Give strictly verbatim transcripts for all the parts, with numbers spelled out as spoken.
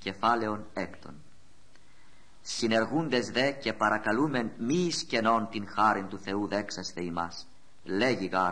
Κεφάλαιον έκτον. Συνεργούντες δε και παρακαλούμεν μη εις κενών την χάριν του Θεού δέξαστε ημάς. Λέγει γάρ,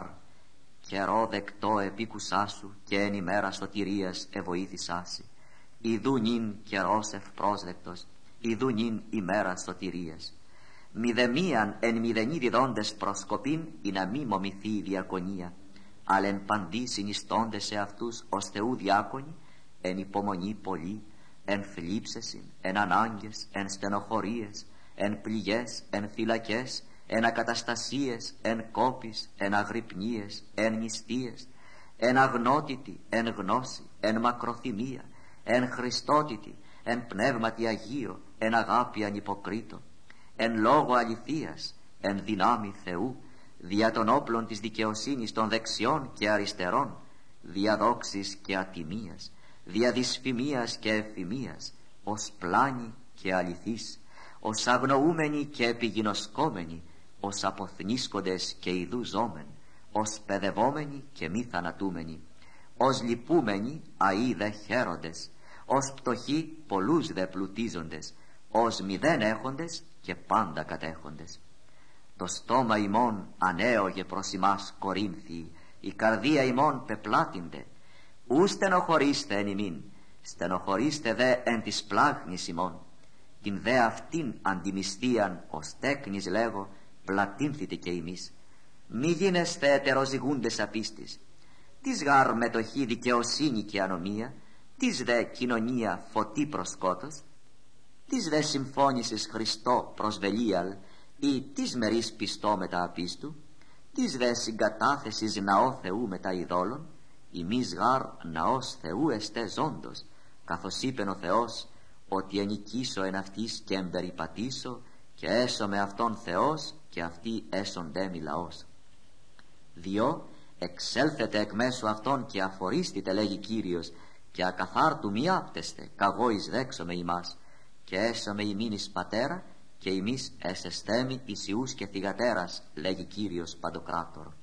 καιρό δεκτό επίκουσά σου και εν ημέρα σωτηρίας εβοήθησάσι. Ιδού νυν καιρός ευπρόσδεκτος, ιδού νυν ημέρα σωτηρίας. Μηδεμίαν εν μηδενή διδόντες προσκοπήν ή να μη μομηθεί η διακονία, αλλά εν παντή συνιστώντες σε αυτούς ως Θεού διάκονοι, εν υπομονή πολύ, εν θλίψεσιν, εν ανάγκες, εν στενοχωρίες, εν πληγές, εν φυλακές, εν ακαταστασίες, εν κόπης, εν αγρυπνίες, εν νηστείες, εν αγνότητη, εν γνώση, εν μακροθυμία, εν χριστότητη, εν πνεύματι Αγίο, εν αγάπη ανυποκρίτω, εν λόγω αληθείας, εν δυνάμει Θεού, δια των όπλων της δικαιοσύνης των δεξιών και αριστερών, δια δόξης και ατιμίας, δια δυσφημίας και ευθυμίας, ως πλάνη και αληθής, ως αγνοούμενοι και επιγινωσκόμενοι, ως αποθνίσκοντες και ιδού ζώμεν, ως παιδευόμενοι και μη θανατούμενοι, ως λυπούμενοι αεί δε χαίροντες, ως πτωχοί πολλούς δε πλουτίζοντες, ως μηδέν έχοντες και πάντα κατέχοντες. Το στόμα ημών ανέωγε προς ημάς Κορίνθιοι, η καρδία ημών πεπλάτυνται. Ου στενοχωρήστε εν ημίν, στενοχωρήστε δε εν της πλάγνης ημών. Την δε αυτήν αντιμυστίαν ως τέκνης λέγω, πλατύνθητε και ημείς. Μη γίνεστε ετεροζυγούντες απίστης. Της γάρ μετοχή δικαιοσύνη και ανομία, της δε κοινωνία φωτή προσκότος, της δε συμφώνησης Χριστό προς Βελίαλ, ή της μερίς πιστό μετά απίστου, της δε συγκατάθεσης ναό Θεού μετά ειδόλων, ημείς γάρ ναός Θεού εστέ ζώντος, καθώς είπεν ο Θεός, ότι ενικήσω εν αυτής και εμπεριπατήσω και έσω με αυτόν Θεός και αυτοί έσοντέ μη λαός. Διό εξέλθετε εκ μέσω αυτών και αφορίστητε, λέγει Κύριος, και ακαθάρτου μη άπτεστε, καγώ εις δέξομαι ημάς, και έσαμε ημίν εις πατέρα και ημείς εσεστέμι εις ιούς και θυγατέρας, λέγει Κύριος Παντοκράτορ.